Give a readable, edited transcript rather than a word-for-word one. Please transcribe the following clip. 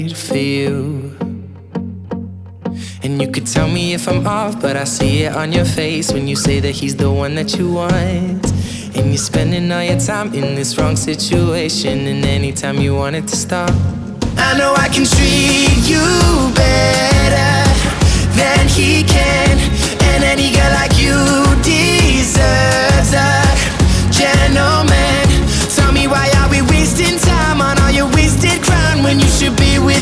for you. And you could tell me if I'm off, but I see it on your face when you say that he's the one that you want. And you're spending all your time in this wrong situation, and anytime you want it to stop, I know I can treat